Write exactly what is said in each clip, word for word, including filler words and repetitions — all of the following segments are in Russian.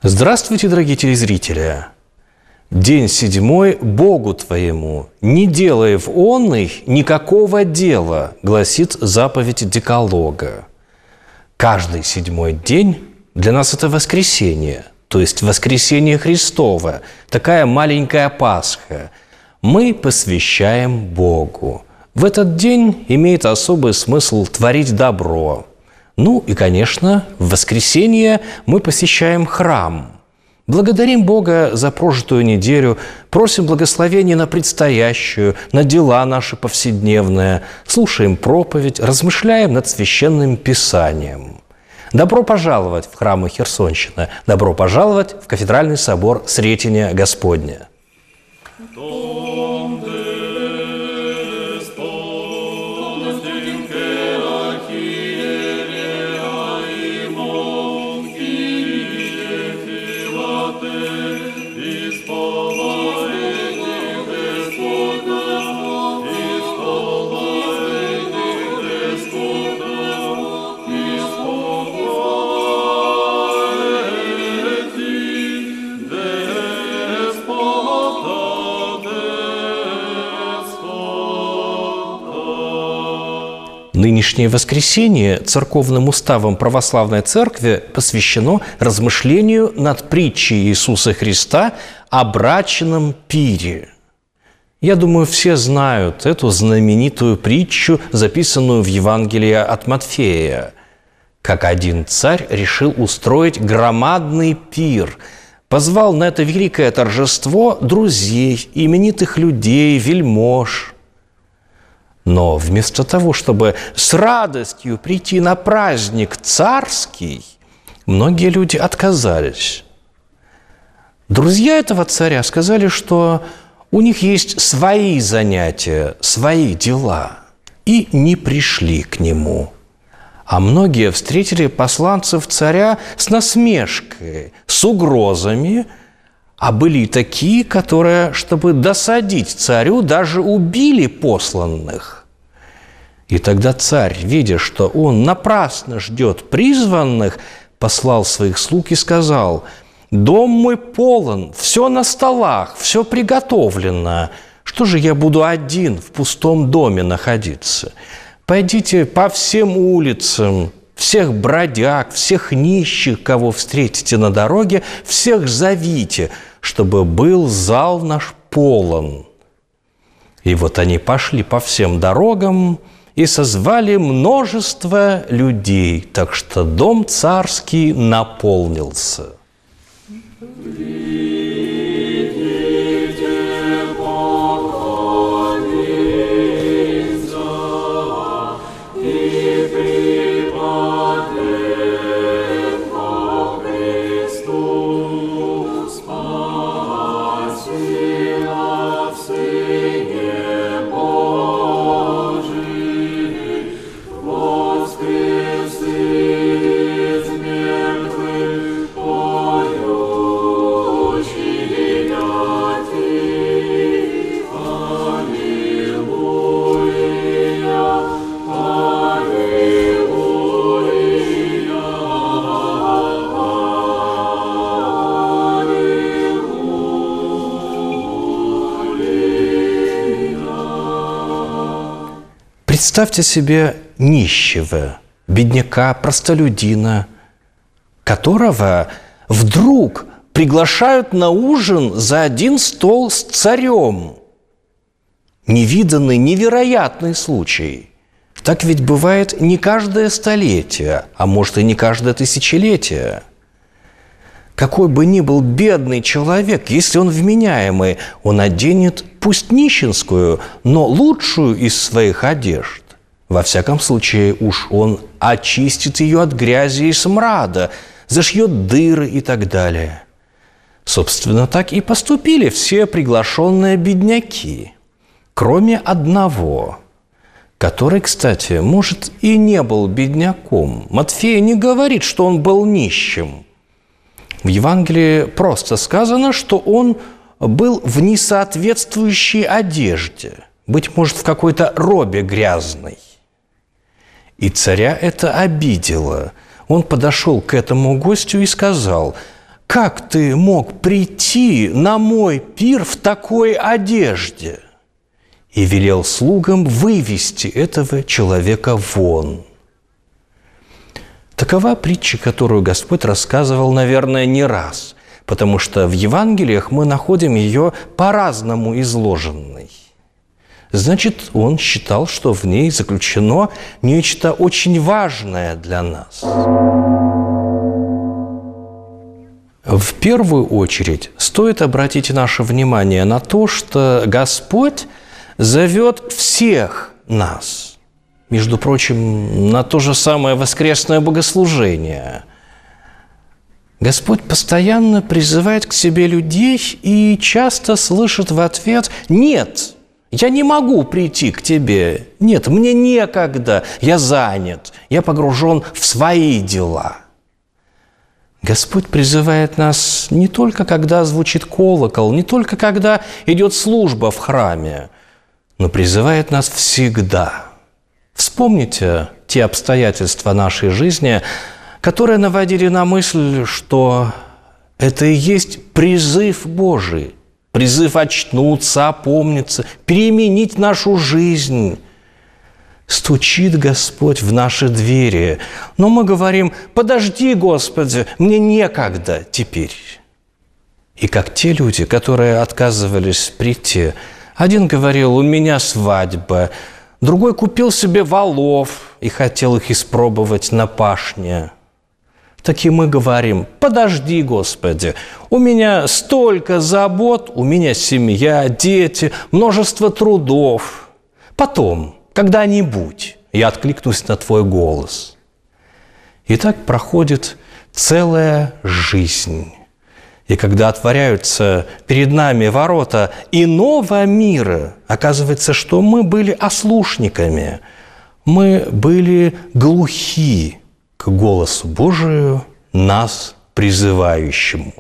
Здравствуйте, дорогие телезрители! День седьмой Богу твоему, не делай в онный никакого дела, гласит заповедь Декалога. Каждый седьмой день для нас это воскресенье, то есть воскресенье Христово, такая маленькая Пасха. Мы посвящаем Богу. В этот день имеет особый смысл творить добро. Ну и, конечно, в воскресенье мы посещаем храм. Благодарим Бога за прожитую неделю, просим благословения на предстоящую, на дела наши повседневные, слушаем проповедь, размышляем над Священным Писанием. Добро пожаловать в храмы Херсонщины, добро пожаловать в кафедральный собор Сретения Господня. Нынешнее воскресенье церковным уставом Православной Церкви посвящено размышлению над притчей Иисуса Христа о брачном пире. Я думаю, все знают эту знаменитую притчу, записанную в Евангелии от Матфея. Как один царь решил устроить громадный пир, позвал на это великое торжество друзей, именитых людей, вельмож. Но вместо того, чтобы с радостью прийти на праздник царский, многие люди отказались. Друзья этого царя сказали, что у них есть свои занятия, свои дела, и не пришли к нему. А многие встретили посланцев царя с насмешкой, с угрозами, а были и такие, которые, чтобы досадить царю, даже убили посланных. И тогда царь, видя, что он напрасно ждет призванных, послал своих слуг и сказал: «Дом мой полон, все на столах, все приготовлено. Что же я буду один в пустом доме находиться? Пойдите по всем улицам, всех бродяг, всех нищих, кого встретите на дороге, всех зовите, чтобы был зал наш полон». И вот они пошли по всем дорогам и созвали множество людей, так что дом царский наполнился. Представьте себе нищего, бедняка, простолюдина, которого вдруг приглашают на ужин за один стол с царем. Невиданный, невероятный случай. Так ведь бывает не каждое столетие, а может и не каждое тысячелетие. Какой бы ни был бедный человек, если он вменяемый, он оденет пусть нищенскую, но лучшую из своих одежд. Во всяком случае, уж он очистит ее от грязи и смрада, зашьет дыры и так далее. Собственно, так и поступили все приглашенные бедняки, кроме одного, который, кстати, может, и не был бедняком. Матфей не говорит, что он был нищим. В Евангелии просто сказано, что он был в несоответствующей одежде, быть может, в какой-то робе грязной. И царя это обидело. Он подошел к этому гостю и сказал: как ты мог прийти на мой пир в такой одежде?» И велел слугам вывести этого человека вон. Такова притча, которую Господь рассказывал, наверное, не раз, потому что в Евангелиях мы находим ее по-разному изложенной. Значит, он считал, что в ней заключено нечто очень важное для нас. В первую очередь стоит обратить наше внимание на то, что Господь зовет всех нас, между прочим, на то же самое воскресное богослужение. Господь постоянно призывает к себе людей и часто слышит в ответ: «Нет, я не могу прийти к тебе. Нет, мне некогда, я занят, я погружен в свои дела». Господь призывает нас не только, когда звучит колокол, не только, когда идет служба в храме, но призывает нас всегда. Вспомните те обстоятельства нашей жизни, которые наводили на мысль, что это и есть призыв Божий, призыв очнуться, опомниться, переменить нашу жизнь. Стучит Господь в наши двери, но мы говорим: «Подожди, Господи, мне некогда теперь». И как те люди, которые отказывались прийти. Один говорил: «У меня свадьба», другой купил себе волов и хотел их испробовать на пашне. Так и мы говорим: «Подожди, Господи, у меня столько забот, у меня семья, дети, множество трудов. Потом, когда-нибудь я откликнусь на Твой голос». И так проходит целая жизнь. И когда отворяются перед нами ворота иного мира, оказывается, что мы были ослушниками, мы были глухи к голосу Божию, нас призывающему.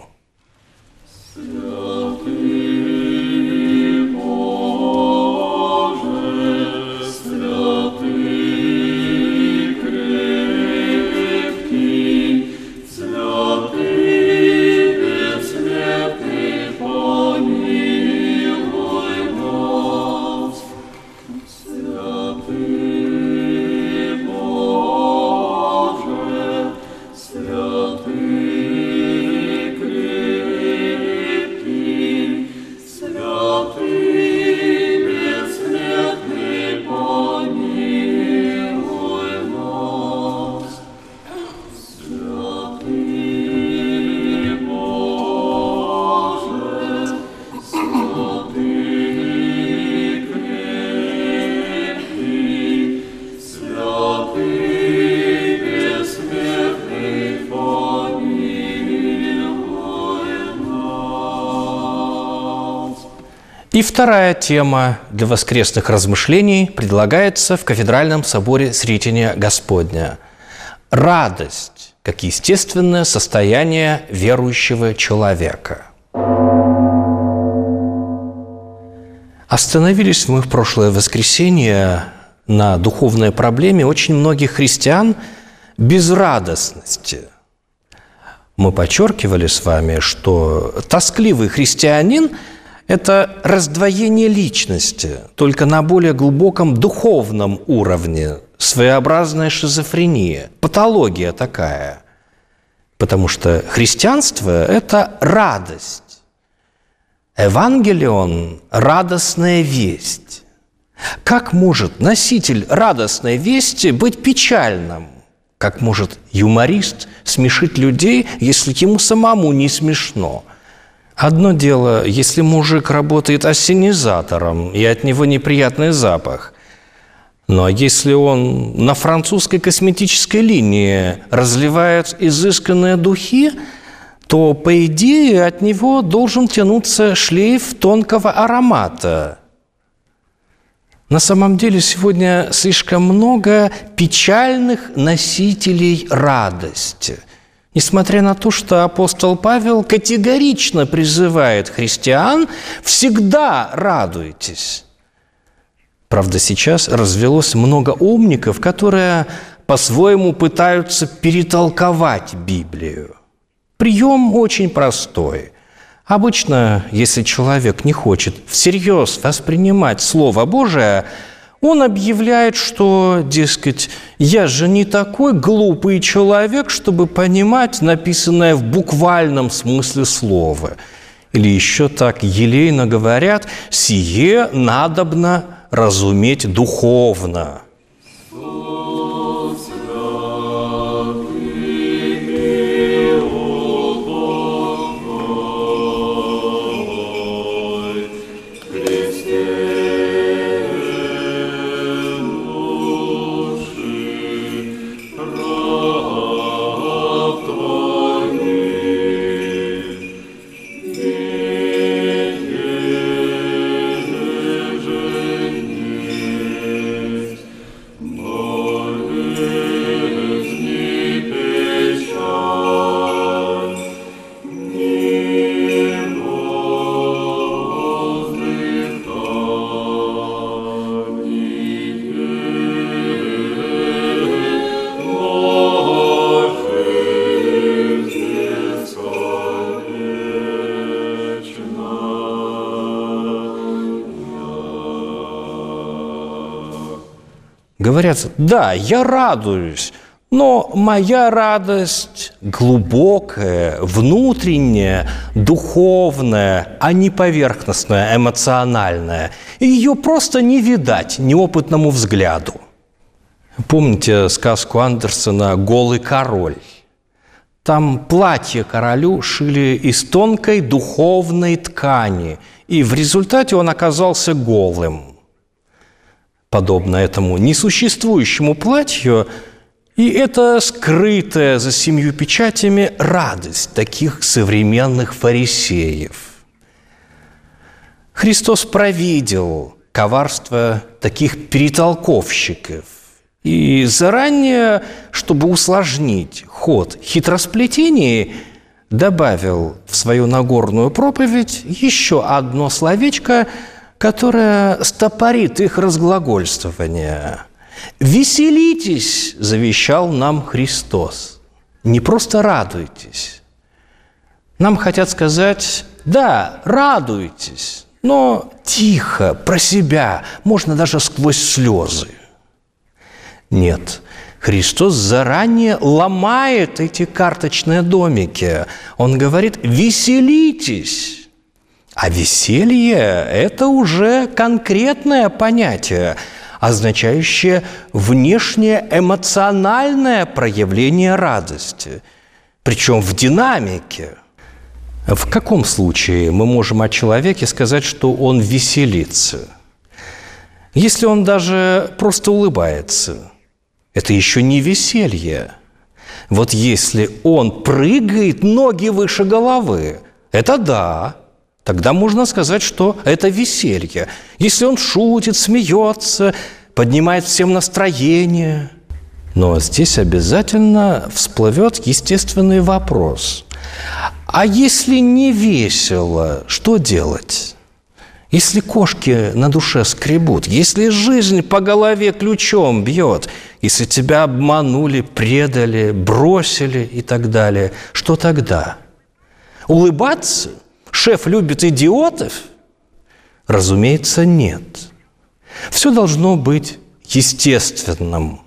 И вторая тема для воскресных размышлений предлагается в Кафедральном соборе Сретения Господня. Радость как естественное состояние верующего человека. Остановились мы в прошлое воскресенье на духовной проблеме очень многих христиан безрадостности. Мы подчеркивали с вами, что тоскливый христианин – это раздвоение личности, только на более глубоком духовном уровне, своеобразная шизофрения, патология такая. Потому что христианство – это радость. Евангелион – радостная весть. Как может носитель радостной вести быть печальным? Как может юморист смешить людей, если ему самому не смешно? Одно дело, если мужик работает ассенизатором, и от него неприятный запах. Но если он на французской косметической линии разливает изысканные духи, то, по идее, от него должен тянуться шлейф тонкого аромата. На самом деле сегодня слишком много печальных носителей радости. Несмотря на то, что апостол Павел категорично призывает христиан: всегда радуйтесь. Правда, сейчас развелось много умников, которые по-своему пытаются перетолковать Библию. Прием очень простой. Обычно, если человек не хочет всерьез воспринимать Слово Божие, он объявляет, что, дескать, я же не такой глупый человек, чтобы понимать написанное в буквальном смысле слова. Или еще так елейно говорят, сие надобно разуметь духовно. Говорят, да, я радуюсь, но моя радость глубокая, внутренняя, духовная, а не поверхностная, эмоциональная. И ее просто не видать неопытному взгляду. Помните сказку Андерсена «Голый король»? Там платье королю шили из тонкой духовной ткани, и в результате он оказался голым. Подобно этому несуществующему платью, и это скрытая за семью печатями радость таких современных фарисеев. Христос провидел коварство таких перетолковщиков и заранее, чтобы усложнить ход хитросплетений, добавил в свою Нагорную проповедь еще одно словечко, которое стопорит их разглагольствование. «Веселитесь», – завещал нам Христос. Не просто радуйтесь. Нам хотят сказать, да, радуйтесь, но тихо, про себя, можно даже сквозь слезы. Нет, Христос заранее ломает эти карточные домики. Он говорит, веселитесь. А веселье – это уже конкретное понятие, означающее внешнее эмоциональное проявление радости, причем в динамике. В каком случае мы можем о человеке сказать, что он веселится? Если он даже просто улыбается, это еще не веселье. Вот если он прыгает ноги выше головы, это да. Тогда можно сказать, что это веселье. Если он шутит, смеется, поднимает всем настроение. Но здесь обязательно всплывет естественный вопрос. А если не весело, что делать? Если кошки на душе скребут, если жизнь по голове ключом бьет, если тебя обманули, предали, бросили и так далее, что тогда? Улыбаться? Шеф любит идиотов? Разумеется, нет. Все должно быть естественным.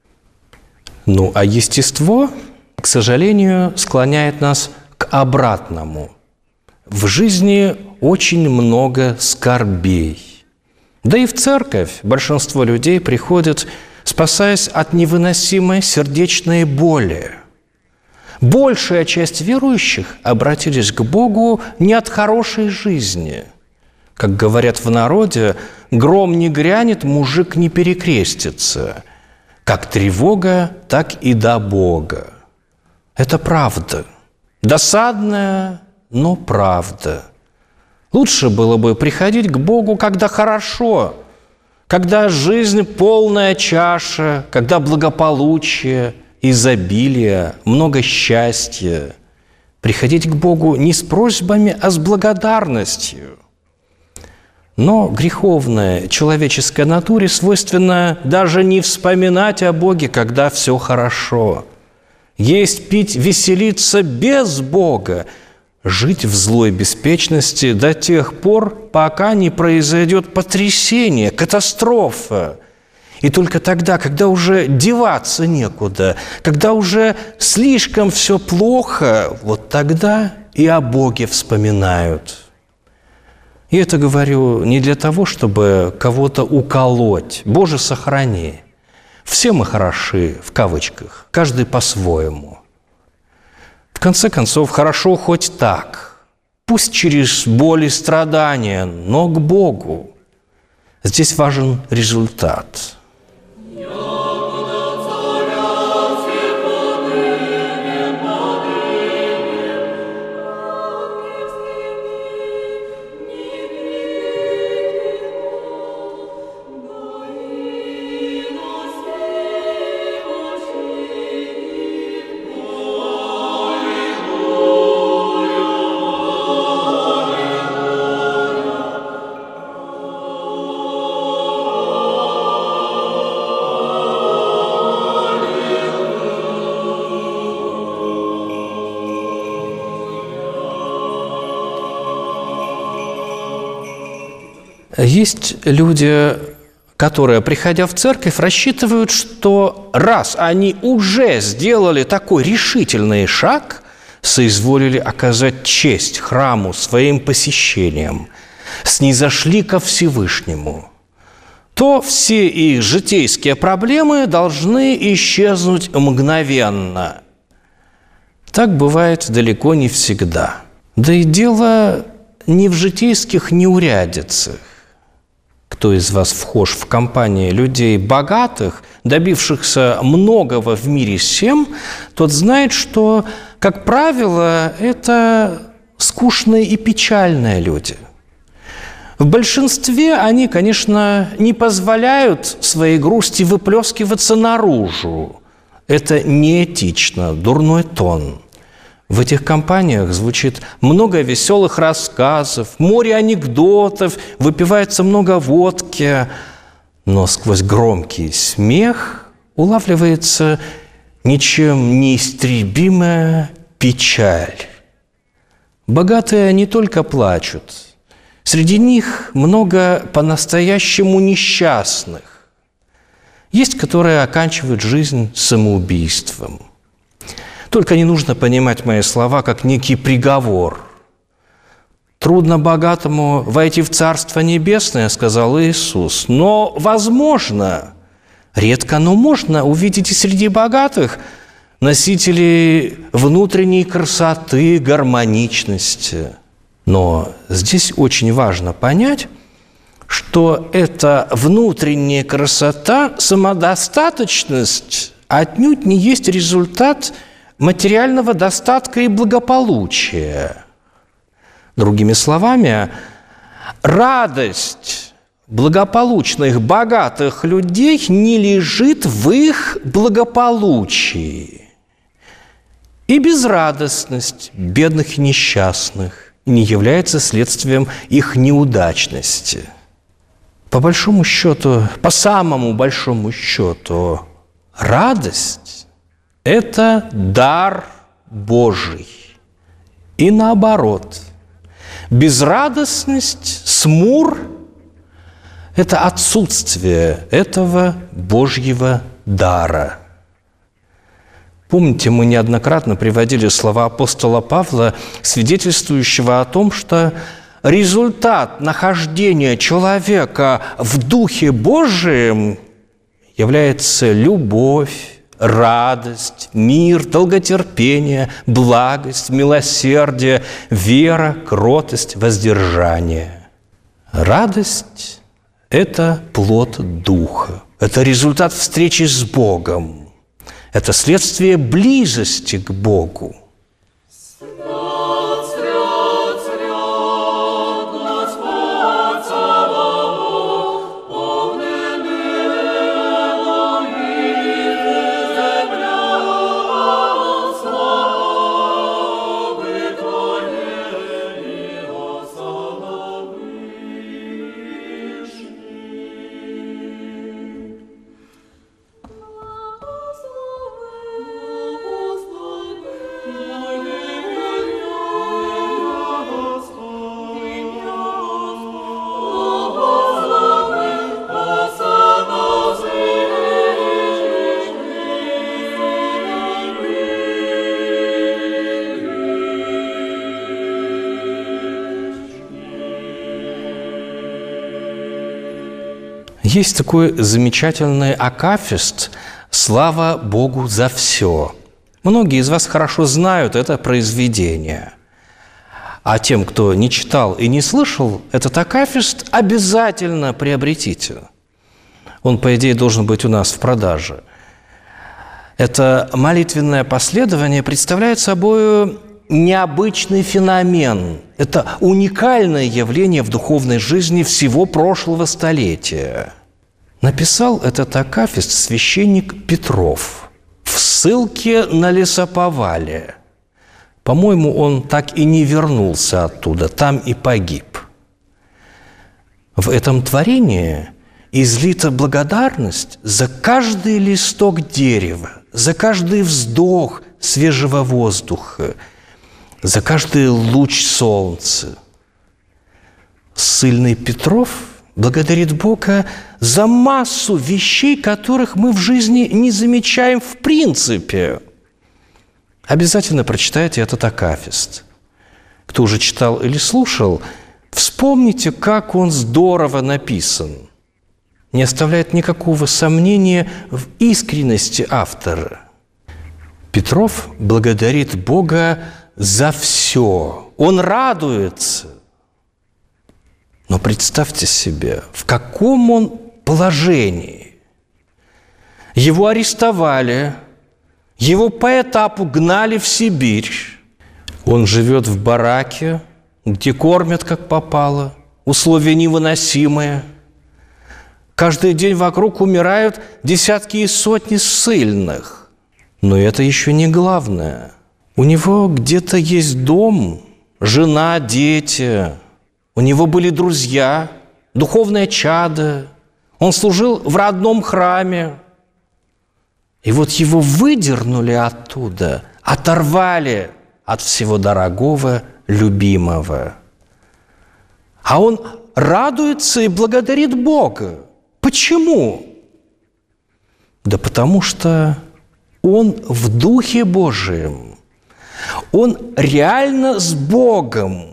Ну, а естество, к сожалению, склоняет нас к обратному. В жизни очень много скорбей. Да и в церковь большинство людей приходят, спасаясь от невыносимой сердечной боли. Большая часть верующих обратились к Богу не от хорошей жизни. Как говорят в народе, гром не грянет, мужик не перекрестится. Как тревога, так и до Бога. Это правда. Досадная, но правда. Лучше было бы приходить к Богу, когда хорошо, когда жизнь полная чаша, когда благополучие, изобилие, много счастья. Приходить к Богу не с просьбами, а с благодарностью. Но греховной человеческой натуре свойственно даже не вспоминать о Боге, когда все хорошо. есть, пить, веселиться без Бога, жить в злой беспечности до тех пор, пока не произойдет потрясение, катастрофа. И только тогда, когда уже деваться некуда, когда уже слишком все плохо, вот тогда и о Боге вспоминают. И это говорю не для того, чтобы кого-то уколоть. Боже, сохрани. Все мы хороши, в кавычках, каждый по-своему. В конце концов, хорошо хоть так. Пусть через боль и страдания, но к Богу. Здесь важен результат. Есть люди, которые, приходя в церковь, рассчитывают, что раз они уже сделали такой решительный шаг, соизволили оказать честь храму своим посещением, снизошли ко Всевышнему, то все их житейские проблемы должны исчезнуть мгновенно. Так бывает далеко не всегда. Да и дело не в житейских неурядицах. Кто из вас вхож в компанию людей богатых, добившихся многого в мире сем, тот знает, что, как правило, это скучные и печальные люди. В большинстве они, конечно, не позволяют своей грусти выплескиваться наружу. Это неэтично, дурной тон. В этих компаниях звучит много веселых рассказов, море анекдотов, выпивается много водки, но сквозь громкий смех улавливается ничем неистребимая печаль. Богатые не только плачут, среди них много по-настоящему несчастных. Есть, которые оканчивают жизнь самоубийством. Только не нужно понимать мои слова как некий приговор. «Трудно богатому войти в Царство Небесное», – сказал Иисус. Но возможно, редко, но можно увидеть и среди богатых носителей внутренней красоты, гармоничности. Но здесь очень важно понять, что эта внутренняя красота, самодостаточность отнюдь не есть результат материального достатка и благополучия. Другими словами, радость благополучных, богатых людей не лежит в их благополучии. И безрадостность бедных и несчастных не является следствием их неудачности. По большому счету, по самому большому счету, радость – это дар Божий. И наоборот, безрадостность, смур – это отсутствие этого Божьего дара. Помните, мы неоднократно приводили слова апостола Павла, свидетельствующего о том, что результат нахождения человека в Духе Божием является любовь, радость, мир, долготерпение, благость, милосердие, вера, кротость, воздержание. Радость – это плод Духа, это результат встречи с Богом, это следствие близости к Богу. Благослови, Есть такой замечательный акафист «Слава Богу за все». Многие из вас хорошо знают это произведение. А тем, кто не читал и не слышал, этот акафист обязательно приобретите. Он, по идее, должен быть у нас в продаже. Это молитвенное последование представляет собой необычный феномен. Это уникальное явление в духовной жизни всего прошлого столетия. Написал этот акафист священник Петров в ссылке на лесоповале. По-моему, он так и не вернулся оттуда, там и погиб. В этом творении излита благодарность за каждый листок дерева, за каждый вздох свежего воздуха, за каждый луч солнца. Ссыльный Петров благодарит Бога за массу вещей, которых мы в жизни не замечаем в принципе. Обязательно прочитайте этот акафист. Кто уже читал или слушал, вспомните, как он здорово написан. Не оставляет никакого сомнения в искренности автора. Петров благодарит Бога за все. Он радуется. Но представьте себе, в каком он положении. Его арестовали, его по этапу гнали в Сибирь. Он живет в бараке, где кормят как попало, условия невыносимые. Каждый день вокруг умирают десятки и сотни ссыльных. Но это еще не главное. У него где-то есть дом, жена, дети. У него были друзья, духовное чадо. Он служил в родном храме. И вот его выдернули оттуда, оторвали от всего дорогого, любимого. А он радуется и благодарит Бога. Почему? Да потому что он в Духе Божием. Он реально с Богом.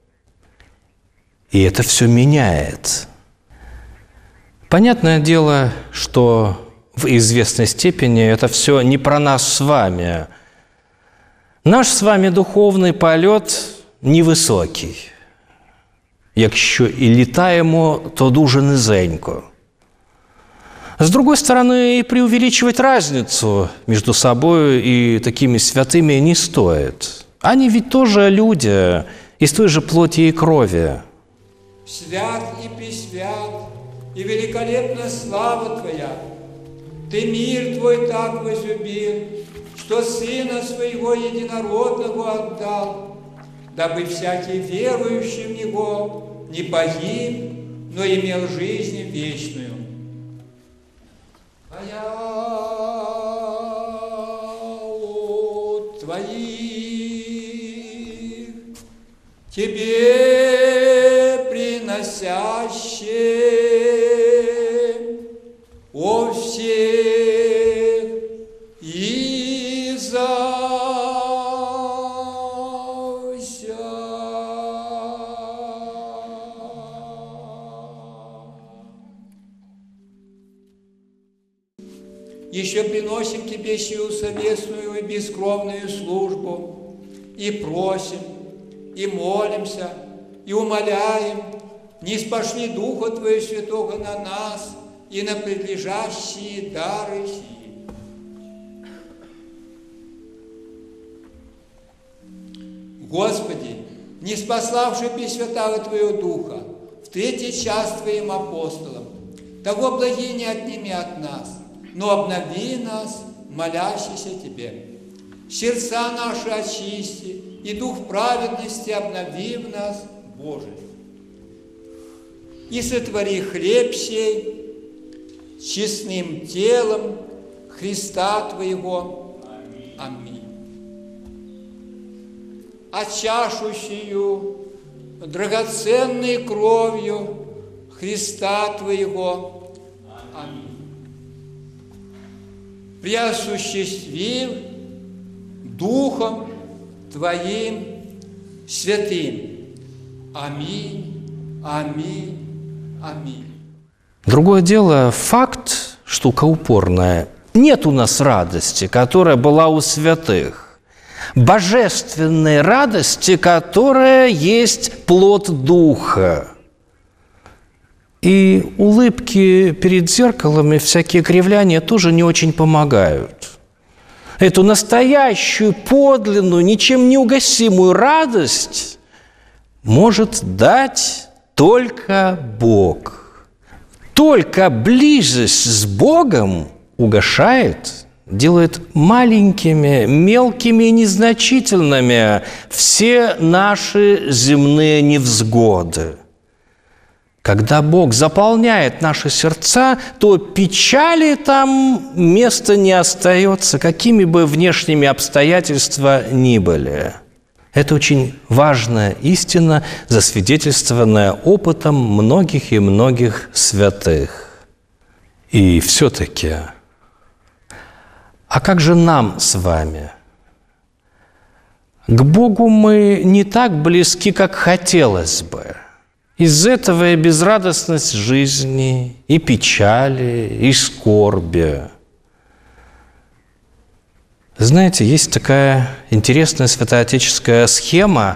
И это все меняет. Понятное дело, что в известной степени это все не про нас с вами. Наш с вами духовний полет невисокий. Якщо і літаємо, то дуже низенько. С другой стороны, и преувеличивать разницу между собой и такими святыми не стоит. Они ведь тоже люди, из той же плоти и крови. Свят и пресвят, и великолепна слава Твоя. Ты мир Твой так возлюбил, что Сына Своего Единородного отдал, дабы всякий верующий в Него не погиб, но имел жизнь вечную. А я от Твоих Тебе приносящим о всех и за вся. Еще приносим Тебе сию совестную и бескровную службу, и просим, и молимся, и умоляем, не спошли Духа Твоего Святого на нас и на предлежащие дары сии. Господи, не спаславший Пресвятого Твоего Духа, в третий час Твоим апостолам, того благи не отними от нас, но обнови нас, молящийся Тебе. Сердца наши очисти, и дух праведности обнови в нас, Боже. И сотвори хлеб сей честным телом Христа Твоего. Аминь. А чашу сию драгоценной кровью Христа Твоего. Аминь. Преосуществив Духом Твоим Святым. Аминь, аминь, аминь. Другое дело, факт, штука упорная. Нет у нас радости, которая была у святых. Божественной радости, которая есть плод Духа. И улыбки перед зеркалом и всякие кривляния тоже не очень помогают. Эту настоящую, подлинную, ничем не угасимую радость может дать только Бог. Только близость с Богом угошает, делает маленькими, мелкими и незначительными все наши земные невзгоды. Когда Бог заполняет наши сердца, то печали там места не остается, какими бы внешними обстоятельства ни были. Это очень важная истина, засвидетельствованная опытом многих и многих святых. И все-таки, а как же нам с вами? К Богу мы не так близки, как хотелось бы. Из этого и безрадостность жизни, и печали, и скорби. Знаете, есть такая интересная святоотеческая схема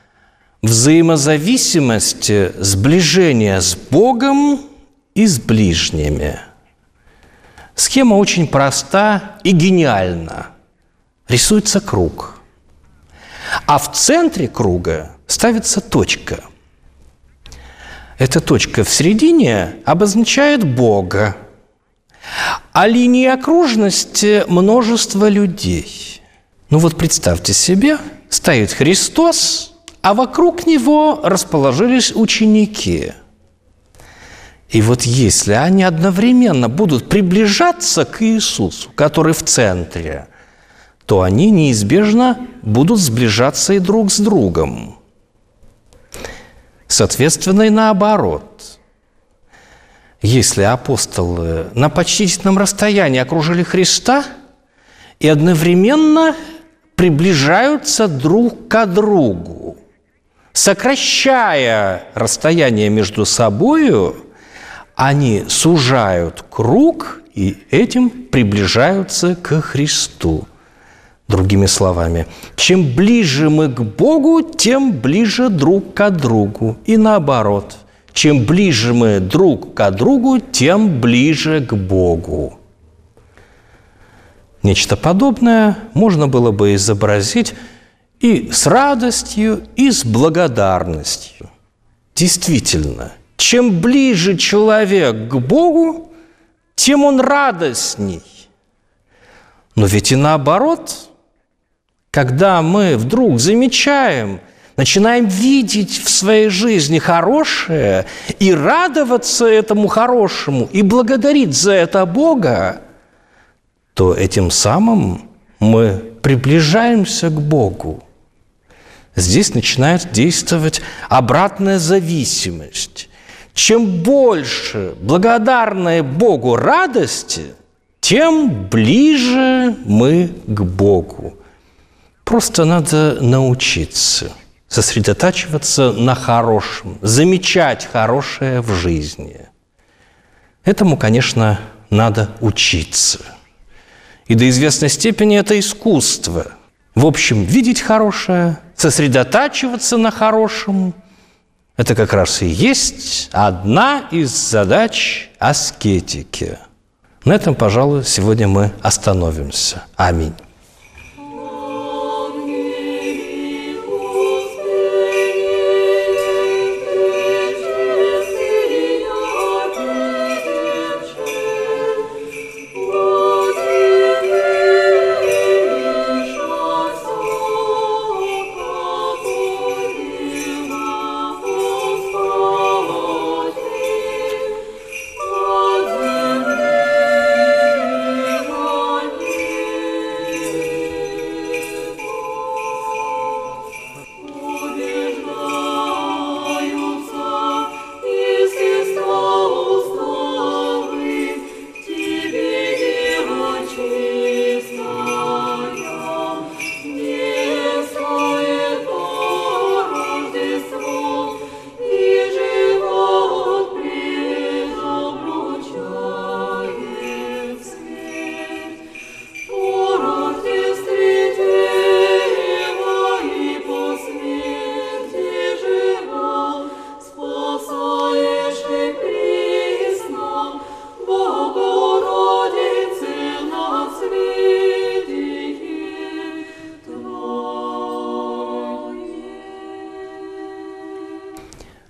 взаимозависимости, сближения с Богом и с ближними. Схема очень проста и гениальна. Рисуется круг, а в центре круга ставится точка. Эта точка в середине обозначает Бога, а линии окружности – множество людей. Ну вот представьте себе, стоит Христос, а вокруг Него расположились ученики. И вот если они одновременно будут приближаться к Иисусу, который в центре, то они неизбежно будут сближаться и друг с другом. Соответственно, и наоборот. Если апостолы на почтительном расстоянии окружили Христа и одновременно приближаются друг к другу, сокращая расстояние между собою, они сужают круг и этим приближаются к Христу. Другими словами, чем ближе мы к Богу, тем ближе друг к другу. И наоборот, чем ближе мы друг к другу, тем ближе к Богу. Нечто подобное можно было бы изобразить и с радостью, и с благодарностью. Действительно, чем ближе человек к Богу, тем он радостней. Но ведь и наоборот. Когда мы вдруг замечаем, начинаем видеть в своей жизни хорошее и радоваться этому хорошему, и благодарить за это Бога, то этим самым мы приближаемся к Богу. Здесь начинает действовать обратная зависимость. Чем больше благодарной Богу радости, тем ближе мы к Богу. Просто надо научиться сосредотачиваться на хорошем, замечать хорошее в жизни. Этому, конечно, надо учиться. И до известной степени это искусство. В общем, видеть хорошее, сосредотачиваться на хорошем – это как раз и есть одна из задач аскетики. На этом, пожалуй, сегодня мы остановимся. Аминь.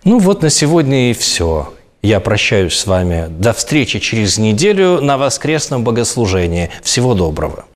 Ну вот на сегодня и все. Я прощаюсь с вами. До встречи через неделю на воскресном богослужении. Всего доброго.